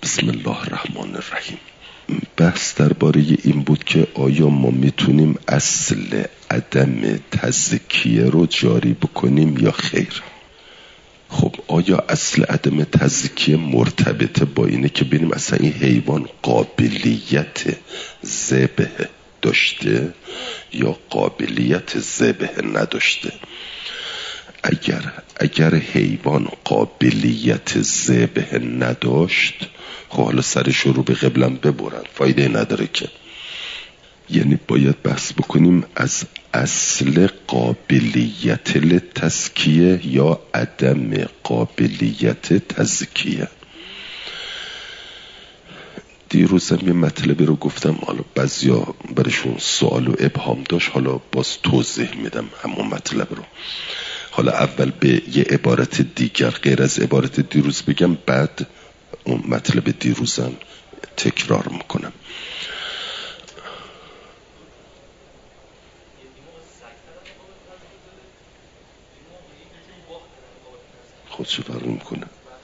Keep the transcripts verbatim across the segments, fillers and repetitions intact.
بسم الله الرحمن الرحیم. بحث درباره این بود که آیا ما میتونیم اصل عدم تزکیه رو جاری بکنیم یا خیر. خب آیا اصل عدم تزکیه مرتبطه با اینه که ببینیم اصلا این حیوان قابلیت ذبح داشته یا قابلیت ذبح نداشته؟ اگر اگر حیوان قابلیت ذبح نداشت، خب حالا سرش رو به قبلم ببرن، فایده نداره که. یعنی باید بحث بکنیم از اصل قابلیت تزکیه یا عدم قابلیت تزکیه. دیروزم یه مطلبی رو گفتم، حالا بعضیا برشون سوال و ابهام داشت، حالا باز توضیح میدم همون مطلب رو. حالا اول به یه عبارت دیگر غیر از عبارت دیروز بگم، بعد اون مطلب دیروزم تکرار میکنم. خودشو فرق میکنه.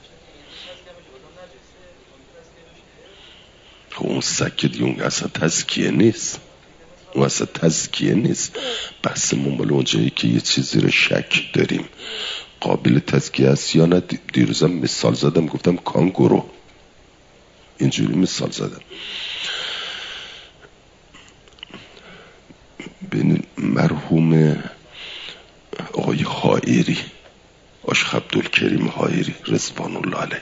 خب اون سکه دیگه اون اصلا تزکیه نیست، اون اصلا تزکیه نیست. بحث ممال اونجایی که یه چیزی رو شک داریم قابل تزکیه است یا نه. دیروزم مثال زدم، گفتم کانگورو، اینجوری مثال زدم. ببین مرحوم آقای حائری، آشخ عبدالکریم حائری رضوان الله علیه،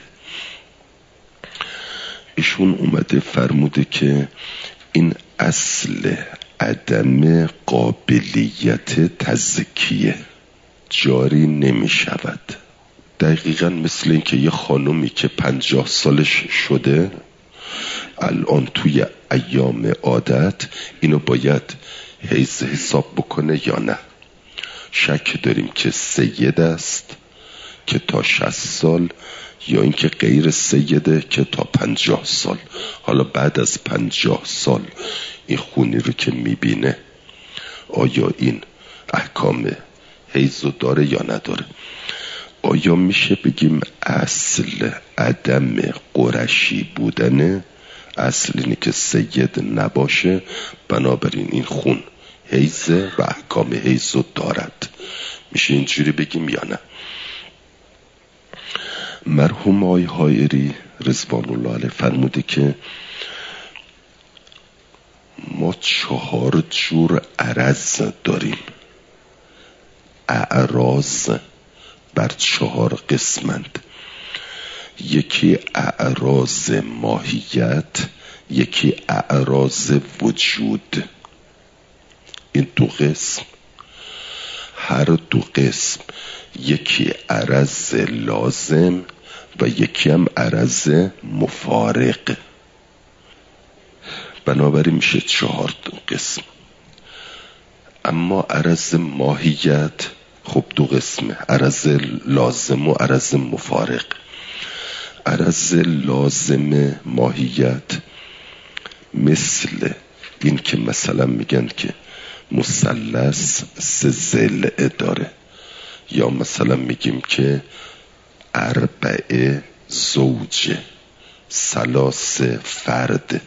ایشون اومده فرموده که این اصل عدم قابلیت تزکیه جاری نمی شود. دقیقا مثل این که یه خانومی که پنجاه سالش شده الان توی ایام عادت اینو باید حیض حساب بکنه یا نه. شک داریم که سید است که تا شصت سال یا اینکه غیر سیده که تا پنجاه سال. حالا بعد از پنجاه سال این خونی رو که میبینه آیا این احکام حیض داره یا نداره؟ آیا میشه بگیم اصل عدم قرشی بودنه؟ اصل اینه که سید نباشه، بنابراین این خون حیض و احکام حیض دارد. میشه اینجوری بگیم یا نه؟ مرحوم آقای حائری رضوان الله علیه فرموده که ما چهار جور عرض داریم. اعراض بر چهار قسمند. یکی اعراض ماهیت، یکی اعراض وجود. این دو قسم، هر دو قسم یکی عرض لازم و یکی هم عرض مفارق. بنابراین میشه چهار قسم. اما عرض ماهیت خب دو قسمه، عرض لازم و عرض مفارق. عرض لازم ماهیت مثل این که مثلا میگن که مثلث سه ضلع داره، یا مثلا میگیم که اربعه زوجه، ثلاث فرد.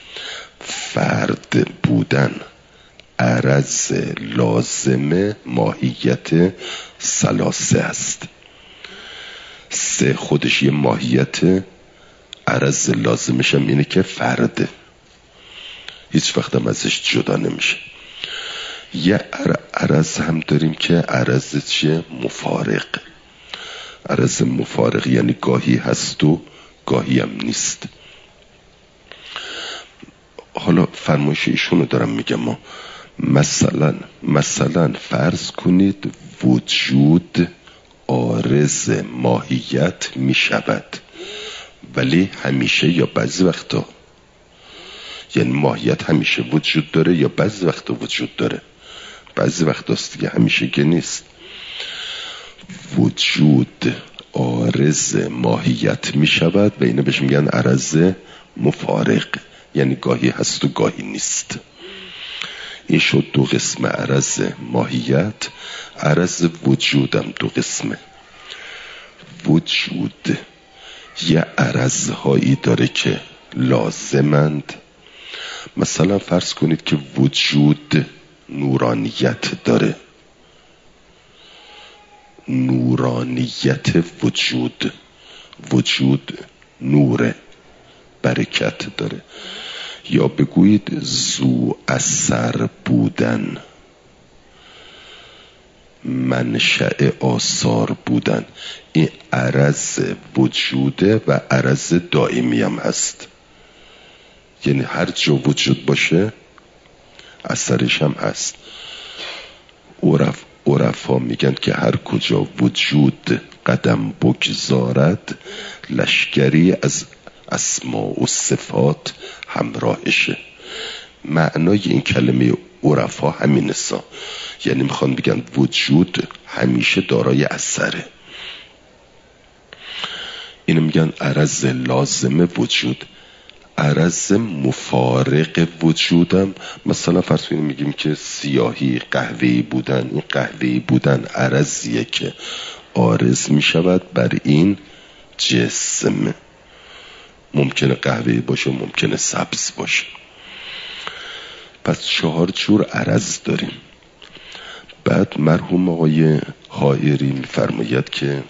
فرد بودن عرض لازم ماهیت ثلاثه است. سه خودش یه ماهیت، عرض لازمش هم اینه که فرده، هیچ وقت هم ازش جدا نمیشه. یه عرض هم داریم که عرض چیه؟ مفارق. عرض مفارق یعنی گاهی هست و گاهی هم نیست. حالا فرمایش ایشونو دارم میگم. ما مثلا مثلا فرض کنید وجود عارض ماهیت میشود، ولی همیشه یا بعضی وقتا، یعنی ماهیت همیشه وجود داره یا بعضی وقتا وجود داره، بعضی وقت هست دیگه، همیشه که نیست. وجود عارض ماهیت میشود و اینو بهش میگن عرض مفارق، یعنی گاهی هست و گاهی نیست. این شد دو قسم عرض ماهیت. عرض وجودم دو قسمه. وجود یه عرضهایی داره که لازمند. مثلا فرض کنید که وجود نورانیت داره، نورانیت وجود، وجود نور، برکت داره. یا بگویید زو اثر بودن، منشأ آثار بودن. این عرض وجوده و عرض دائمی هم هست، یعنی هر جا وجود باشه اثرش هم هست. عرف عرفا میگن که هر کجا وجود قدم بگذارد لشکری از اسماء و صفات همراهشه. معنای این کلمه عرفا همین است، یعنی میخوان بگن وجود همیشه دارای اثره. اینو میگن عرض لازم وجود. عرض مفارق وجودم، مثلا فرض کنیم میگیم که سیاهی قهوه‌ای بودن، این قهوه‌ای بودن عرضیه که عارض میشود بر این جسم. ممکنه قهوه‌ای باشه، ممکنه سبز باشه. پس چهار جور عرض داریم. بعد مرحوم آقای حائری میفرماید که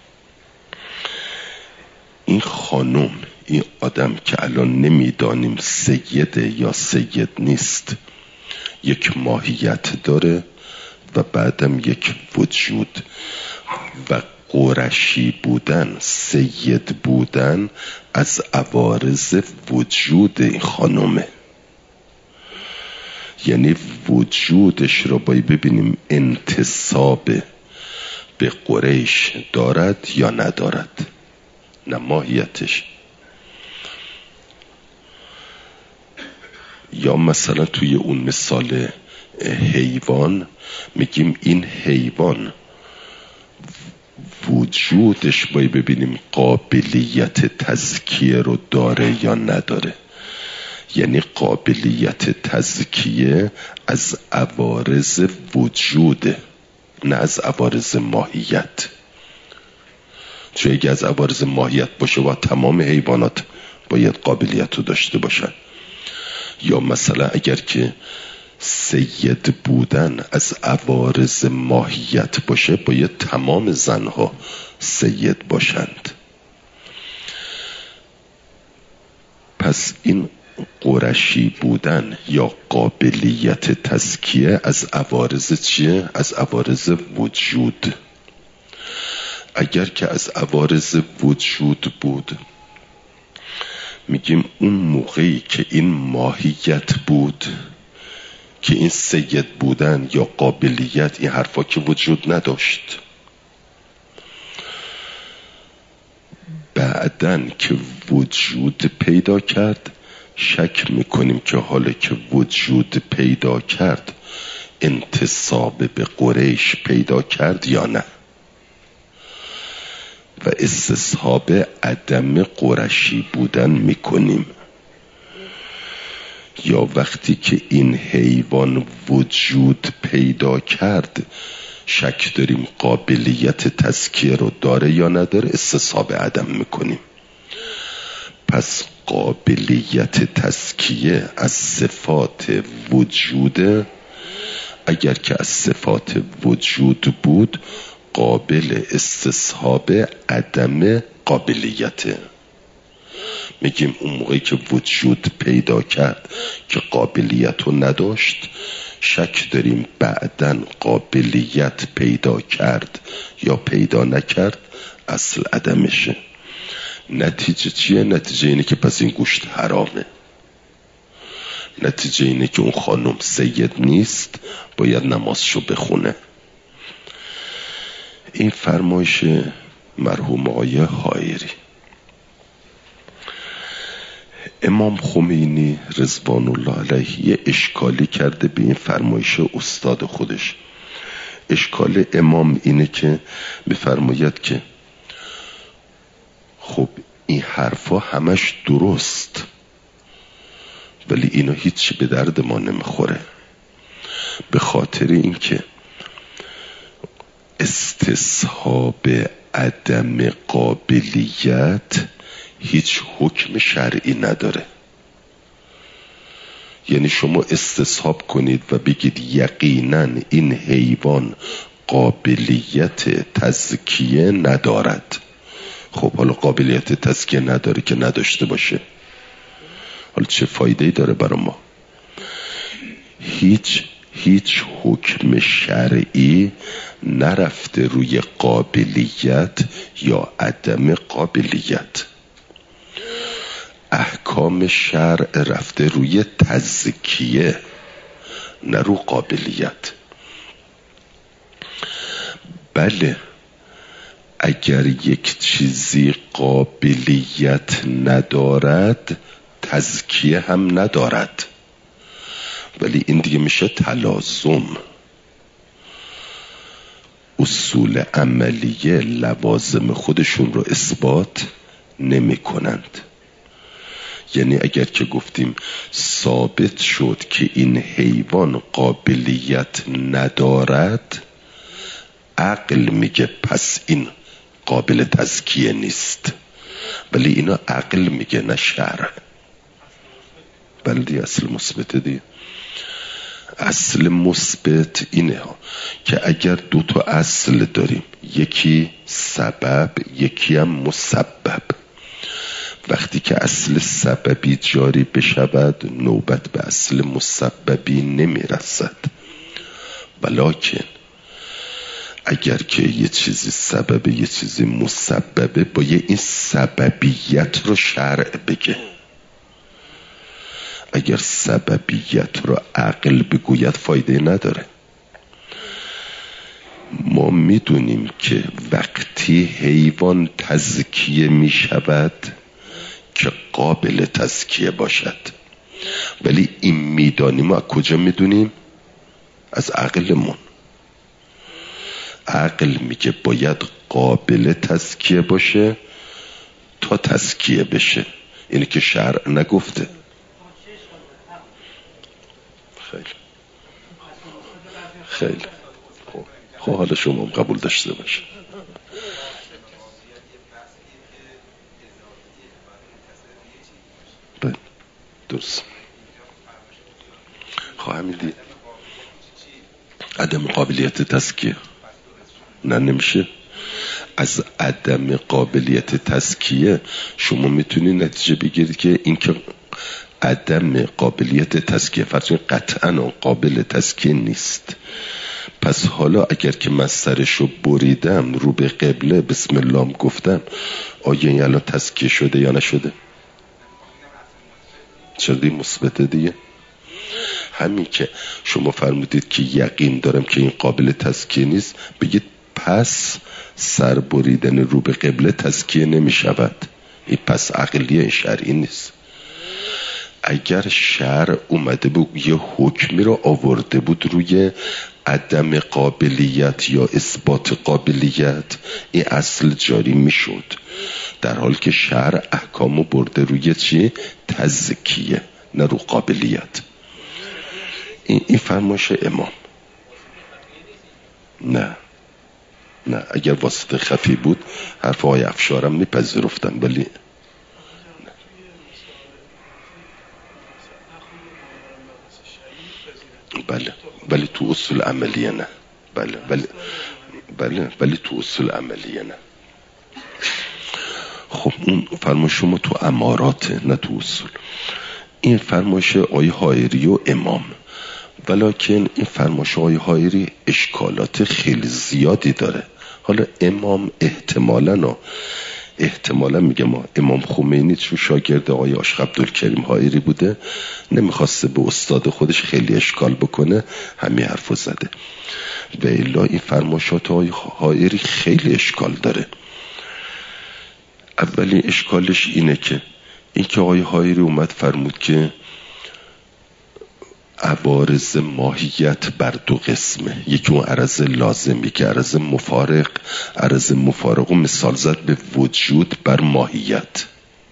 این خانم، این آدم که الان نمیدانیم سیده یا سید نیست، یک ماهیت داره و بعدم یک وجود. و قرشی بودن، سید بودن از عوارض وجود این خانمه. یعنی وجودش رو باید ببینیم انتساب به قریش دارد یا ندارد، نه ماهیتش. یا مثلا توی اون مثال حیوان میگیم این حیوان وجودش باید ببینیم قابلیت تزکیه رو داره یا نداره. یعنی قابلیت تزکیه از عوارض وجوده، نه از عوارض ماهیت. چون اگه از عوارض ماهیت باشه و تمام حیوانات باید قابلیت رو داشته باشن. یا مثلا اگر که سید بودن از عوارض ماهیت باشه باید تمام زنها سید باشند. پس این قرشی بودن یا قابلیت تزکیه از عوارض چیه؟ از عوارض وجود. اگر که از عوارض وجود بود میگیم اون موقعی که این ماهیت بود، که این سید بودن یا قابلیت، این حرفا که وجود نداشت. بعدن که وجود پیدا کرد شک میکنیم که حالا که وجود پیدا کرد انتساب به قریش پیدا کرد یا نه. و استصحاب عدم قرشی بودن میکنیم. یا وقتی که این حیوان وجود پیدا کرد شک داریم قابلیت تزکیه رو داره یا نداره، استصحاب عدم میکنیم. پس قابلیت تزکیه از صفات وجوده. اگر که از صفات وجود بود قابل استصحاب عدم قابلیته. میگیم اون موقعی که وجود پیدا کرد که قابلیت رو نداشت شک داریم بعدن قابلیت پیدا کرد یا پیدا نکرد اصل عدمشه. نتیجه چیه؟ نتیجه اینه که پس این گوشت حرامه. نتیجه اینه که اون خانم سید نیست، باید نمازشو بخونه. این فرمایش مرحوم آقای حائری. امام خمینی رضوان الله علیه یه اشکالی کرده به این فرمایش استاد خودش. اشکال امام اینه که میفرماید که خب این حرفا همش درست ولی اینا هیچ به درد ما نمیخوره، به خاطر اینکه استصحاب عدم قابلیت هیچ حکم شرعی نداره. یعنی شما استصحاب کنید و بگید یقینا این حیوان قابلیت تزکیه ندارد. خب حالا قابلیت تزکیه نداره که نداشته باشه، حالا چه فایده‌ای داره برای ما؟ هیچ هیچ حکم شرعی نرفته روی قابلیت یا عدم قابلیت. احکام شرع رفته روی تزکیه نه رو قابلیت. بله اگر یک چیزی قابلیت ندارد تزکیه هم ندارد، ولی این دیگه میشه تلازم. اصول عملیه لوازم خودشون رو اثبات نمی کنند. یعنی اگر که گفتیم ثابت شد که این حیوان قابلیت ندارد، عقل میگه پس این قابل تزکیه نیست، ولی اینا عقل میگه نه شرع. بلدی اصل مثبت دی. اصل مثبت اینه ها که اگر دو تا اصل داریم، یکی سبب یکی هم مسبب، وقتی که اصل سببی جاری بشود نوبت به اصل مسببی نمیرسد. ولکن اگر که یه چیزی سببه یه چیزی مسببه، باید این سببیت رو شرع بگه. اگر سببیت رو عقل بگوید فایده نداره. ما میدونیم که وقتی حیوان تزکیه میشود که قابل تزکیه باشد، ولی این میدانیم. ما از کجا میدونیم؟ از عقلمون. عقل میگه باید قابل تزکیه باشه تا تزکیه بشه. اینه که شرع نگفته. خیلی خیلی خب خب حالا شما قبول داشته باشه. بله درست. خواهم دید عدم قابلیت تزکیه نه نمیشه. از عدم قابلیت تزکیه شما میتونی نتیجه بگیرید که این که عدم قابلیت تزکیه فرض قطعا قابل تزکیه نیست. پس حالا اگر که من سرشو بریدم رو به قبله بسم الله گفتم، آیا این الان تزکیه شده یا نشده؟ چرا دی مثبت دیگه؟ همین که شما فرمودید که یقین دارم که این قابل تزکیه نیست، بگید پس سر بریدن رو به قبله تزکیه نمی شود. این پس عقلیه شرعی نیست. اگر شرع اومده بود یه حکمی رو آورده بود روی عدم قابلیت یا اثبات قابلیت، این اصل جاری می شد، در حال که شرع احکامو برده روی چی؟ تزکیه نه رو قابلیت. این, این فرمایش امام. نه نه اگر واسطه خفی بود حرف آقای افشارم میپذیرفتن، ولی بله ولی تو اصول عملیه نه. بله ولی بله ولی تو اصول عملیه نه. خب اون فرمایش شما تو امارات نه تو اصول. این فرمایش آقای حائری و امام، ولکن این فرمایش آقای حائری اشکالات خیلی زیادی داره. حالا امام احتمالاً احتمالاً میگه ما امام خمینی چون شاگرد آقای عاشق عبدالکریم حائری بوده، نمیخواسته به استاد خودش خیلی اشکال بکنه، همین حرفو زده. و الا این فرمایشات آقای حائری خیلی اشکال داره. اولی اشکالش اینه که این که آقای حائری اومد فرمود که عوارض ماهیت بر دو قسمه، یکی اون عرض لازم، یکی عرض مفارق. عرض مفارق و مثال زد به وجود بر ماهیت.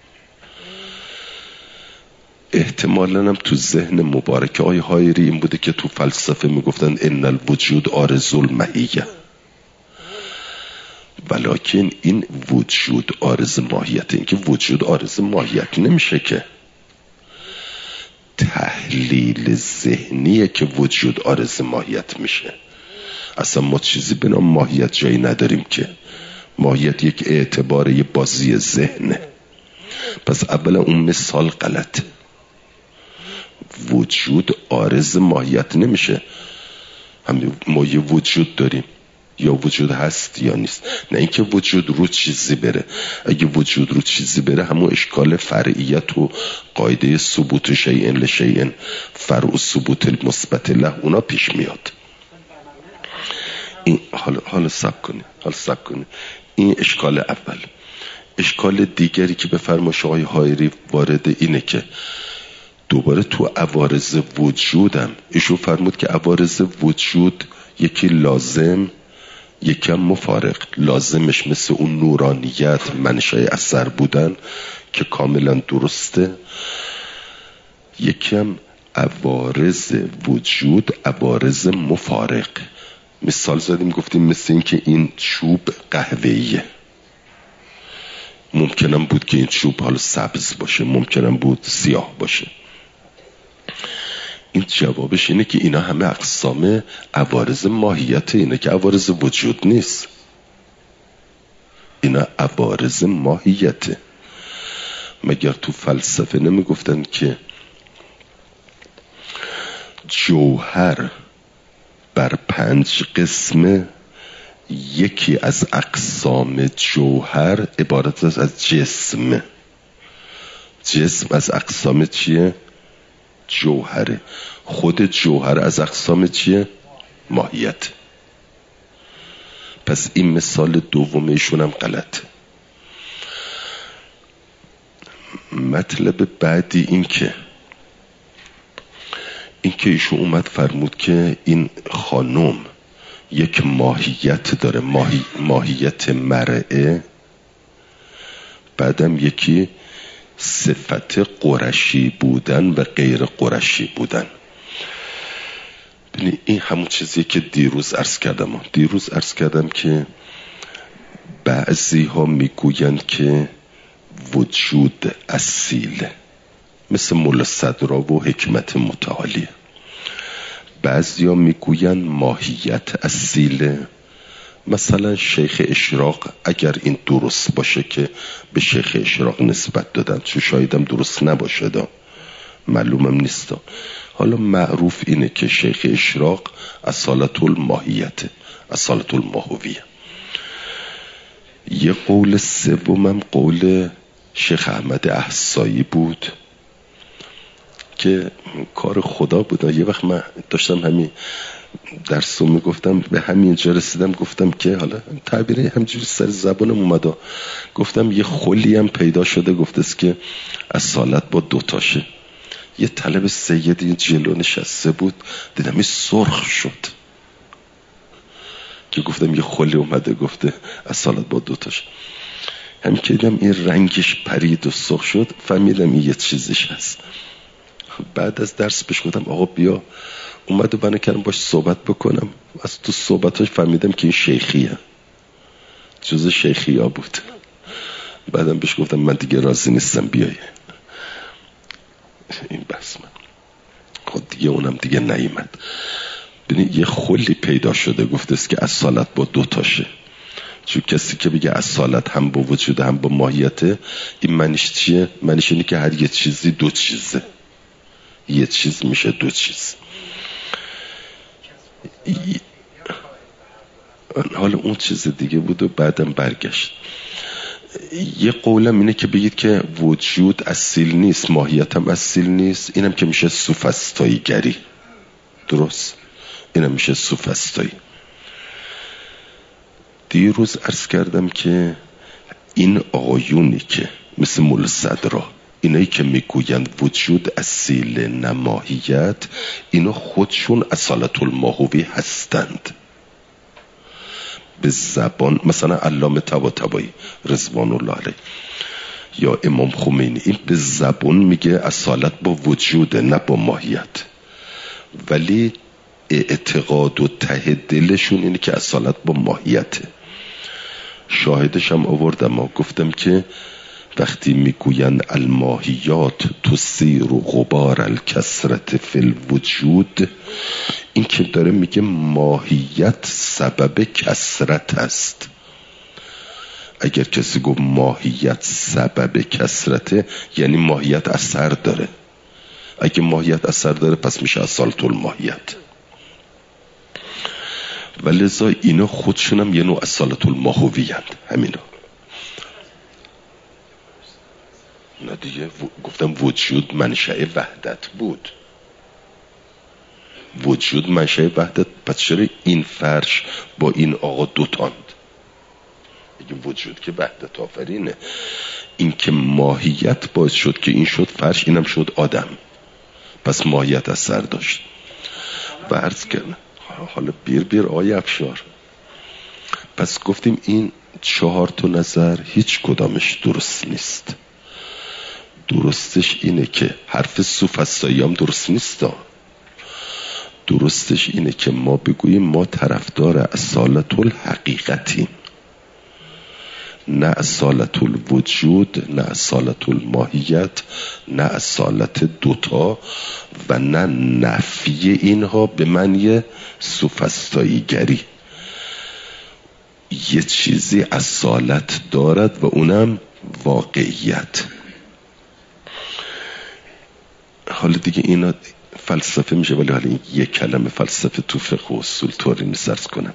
احتمالاً هم تو ذهن مبارک آقای حائری این بوده که تو فلسفه میگفتن ان الوجود عارض الماهیه، ولیکن این وجود عارض ماهیت، این که وجود عارض ماهیت نمیشه که. تحلیل ذهنیه که وجود عارض ماهیت میشه. اصلا ما چیزی به نام ماهیت جایی نداریم که. ماهیت یک اعتبار، یک بازی ذهنه. پس اولا اون مثال غلطه. وجود عارض ماهیت نمیشه. هم ما یه وجود داریم، یا وجود هست یا نیست. نه اینکه وجود رو چیزی بره. اگه وجود رو چیزی بره همون اشکال فرعیت و قاعده ثبوت شیء لشیء فرع ثبوت المثبت له اونا پیش میاد. این حالا حالا صبر کنید حالا صبر کنید این اشکال اول. اشکال دیگری که به فرمایش آقای حائری وارد اینه که دوباره تو عوارض وجودم ایشون فرمود که عوارض وجود یکی لازم یکی هم مفارق. لازمش مثل اون نورانیت منشأ اثر بودن که کاملا درسته. یکی هم عوارض وجود عوارض مفارق. مثال زدیم گفتیم مثل این که این چوب قهوه‌ایه، ممکنم بود که این چوب حالا سبز باشه، ممکنم بود سیاه باشه. این جوابش اینه که اینا همه اقسام عوارض ماهیت، اینه که عوارض وجود نیست. اینا عوارض ماهیته. مگر تو فلسفه نمی گفتن که جوهر بر پنج قسمه، یکی از اقسام جوهر عبارت است از جسم. جسم از اقسام چیه؟ جوهره. خود جوهر از اقسام چیه؟ ماهیت. پس این مثال دومیشون هم غلطه. مطلب بعدی این که این که ایشون اومد فرمود که این خانم یک ماهیت داره، ماهی ماهیت مرئه، بعدم یکی صفت قرشی بودن و غیر قرشی بودن. ببینید این همون چیزیه که دیروز عرض کردم. دیروز عرض کردم که بعضی ها میگویند که وجود اصیله، مثل مولا صدرا و حکمت متعالیه. بعضی ها میگویند ماهیت اصیله، مثلا شیخ اشراق، اگر این درست باشه که به شیخ اشراق نسبت دادن، چون شایدم درست نباشه دا معلومم نیست. حالا معروف اینه که شیخ اشراق اصالت الماهیت، اصالت الماهویه. یه قول سومم قول شیخ احمد احصایی بود که کار خدا بود. یه وقت من داشتم همین درسو میگفتم، به همین جا رسیدم، گفتم که حالا تعبیری همجوری سر زبانم اومد، گفتم یه خلی هم پیدا شده گفته است که اصالت با دوتاشه. یه طلب سیدی جلو نشسته بود، دیدم این سرخ شد که گفتم یه خلی اومده گفته اصالت با دوتاشه. هم که دیدم این رنگش پرید و سرخ شد، فهمیدم این یه چیزش هست. بعد از درس بهش گفتم آقا بیا، اومد و بنا کردم باش صحبت بکنم. از تو صحبتاش فهمیدم که این شیخیه، جز شیخی ها بود. بعدم بهش گفتم من دیگه راضی نیستم بیای این بس من خود دیگه اونم دیگه نیامد. ببینید یه خلی پیدا شده گفته است که اصالت با دوتاشه. چون کسی که بگه اصالت هم با وجود هم با ماهیته، این معنیش چیه؟ معنیش اینه که هر یه چیزی دو چیزه، یه چیز میشه دو چیز. حالا اون چیز دیگه بود و بعدم برگشت. یه قولم اینه که بگید که وجود اصیل نیست، ماهیت هم اصیل نیست، اینم که میشه سوفسطایی گری. درست، اینم میشه سوفسطایی. دیروز عرض کردم که این آقایونی که مثل مولا صدرا، اینایی که میگویند وجود اصیل نماهیت، اینا خودشون اصالت الماهوی هستند به زبان. مثلا علامه طباطبایی رضوان الله علیه یا امام خمینی، این به زبان میگه اصالت با وجوده نه با ماهیت، ولی اعتقاد و ته دلشون اینه که اصالت با ماهیته. شاهدش هم آوردم، ما گفتم که وقتی میگوین الماهیات تسیر و غبار الکثرت فی الوجود، این که داره میگه ماهیت سبب کثرت است. اگر کسی گفت ماهیت سبب کثرته یعنی ماهیت اثر داره. اگه ماهیت اثر داره پس میشه اصالت الماهیت. ولذا اینا خودشونم یه نوع اصالت الماهویند. همینا نه دیگه. گفتم وجود منشأ وحدت بود. وجود منشأ وحدت، پس چرا این فرش با این آقا دوتاند؟ اگه وجود که وحدت آفرینه، این که ماهیت باعث شد که این شد فرش، اینم شد آدم، پس ماهیت اثر داشت. و عرض کردم حالا بیر بیر آی افشار، پس گفتیم این چهار تا نظر هیچ کدامش درست نیست. درستش اینه که حرف سوفسطایی هم درست نیست. درستش اینه که ما بگوییم ما طرفدار اصالت الحقیقتیم، نه اصالت الوجود، نه اصالت الماهیت، نه اصالت دوتا و نه نفی اینها به معنی سوفسطایی گری. یه چیزی اصالت دارد و اونم واقعیت. حالا دیگه اینا فلسفه میشه، ولی حالا این یک کلمه فلسفه تو فقه و اصول طوری نیست کنم.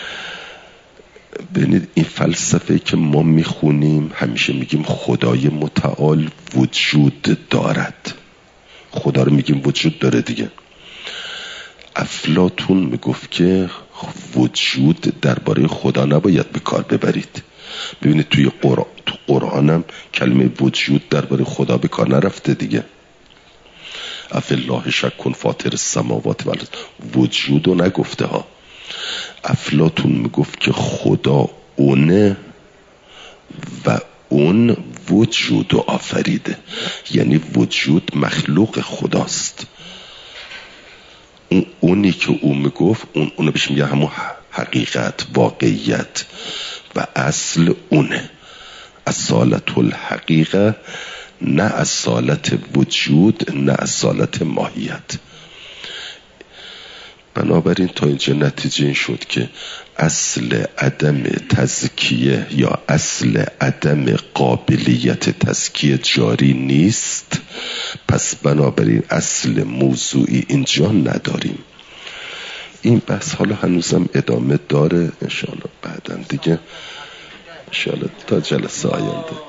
ببینید این فلسفه که ما میخونیم همیشه میگیم خدای متعال وجود دارد. خدا رو میگیم وجود داره دیگه. افلاطون میگفت که وجود درباره خدا نباید به کار ببرید. ببینید توی قرآن، تو قرآنم کلمه وجود درباره خدا به کار نرفته دیگه. افالله شک فاطر السماوات والارض، وجود رو نگفته ها. افلاطون میگفت که خدا اونه و اون وجود رو آفریده، یعنی وجود مخلوق خداست. اون اونی که اون میگفت اون اونو بهش میگه همون حقیقت، واقعیت و اصل اونه. اصالت الحقیقه، نه اصالت وجود، نه اصالت ماهیت. بنابراین تا اینجا نتیجه این شد که اصل عدم تزکیه یا اصل عدم قابلیت تزکیه جاری نیست، پس بنابراین اصل موضوعی اینجا نداریم. این بحث حالا هنوزم ادامه داره انشاءالله بعداً دیگه، انشاءالله تا جلسه آینده.